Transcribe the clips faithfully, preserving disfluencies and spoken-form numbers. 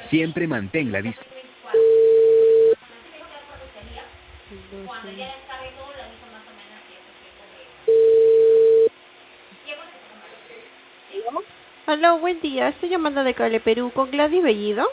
Siempre mantén la distancia. Hola, buen día. Estoy llamando de Cale, Perú, con Gladys Bellido.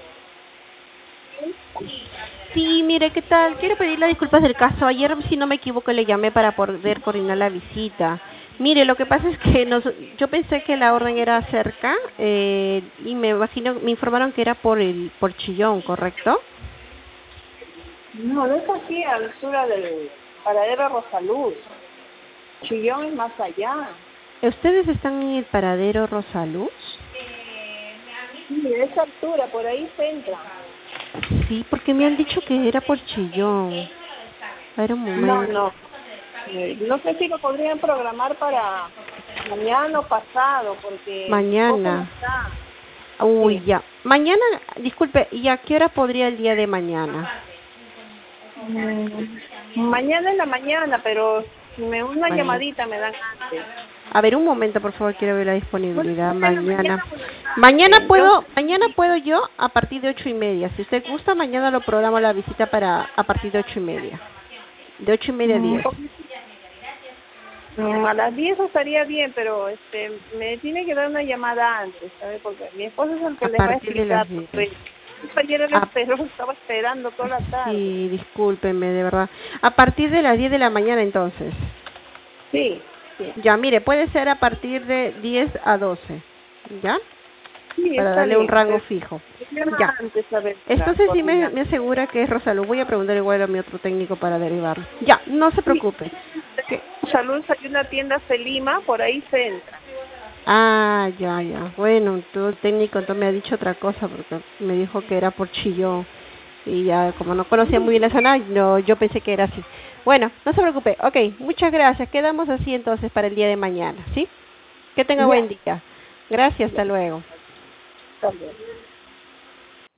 Sí, mire, ¿qué tal? Quiero pedirle disculpas del caso. Ayer, si no me equivoco, le llamé para poder coordinar la visita. Mire, lo que pasa es que nos, yo pensé que la orden era cerca eh, y me imagino, me informaron que era por el por Chillón, ¿correcto? No, no es aquí a la altura del paradero Rosaluz. Chillón es más allá. ¿Ustedes están en el paradero Rosaluz? Sí, a esa altura, por ahí se entra. Sí, porque me han dicho que era por Chillón. A ver un No, momento. no. Eh, no sé si lo podrían programar para mañana o pasado, porque mi esposo no Mañana. está. Uy, Sí. ya. Mañana, disculpe, ¿y a qué hora podría el día de mañana? Mm, mañana en la mañana, pero si me una Mañana. llamadita me dan antes. A ver, un momento, por favor, quiero ver la Bueno, disponibilidad. en la mañana Mañana. por la Mañana tarde. Yo puedo, mañana puedo yo a partir de ocho y media. Si usted gusta, mañana lo programo la visita para a partir de ocho y media. De ocho y media a mm, diez. po- mm, a las diez estaría bien, pero este me tiene que dar una llamada antes, ¿sabe? Porque mi esposo es el que A les va a partir de las explicar. diez. Porque ayer le A- esperó, estaba esperando toda la tarde. sí, discúlpeme, de verdad. A partir de las diez de la mañana, entonces. Sí, sí. Ya, mire, puede ser a partir de diez a doce. ¿Ya? Sí, Para está darle un bien. rango Pero fijo. me llama Ya. antes a ver para Entonces sí me, coordinar. me asegura que es Rosalú. Voy a preguntar igual a mi otro técnico para derivarlo. Ya, no se Sí, preocupe. ¿Qué? Salud, hay una tienda Celima, por ahí se entra. Ah, ya, ya. Bueno, tu técnico entonces me ha dicho otra cosa porque me dijo que era por Chillón. Y ya, como no conocía muy bien la zona, no, yo pensé que era así. Bueno, no se preocupe. Ok, muchas gracias. Quedamos así entonces para el día de mañana, ¿sí? Que tenga Ya, buen día. Gracias, ya, hasta luego. está bien.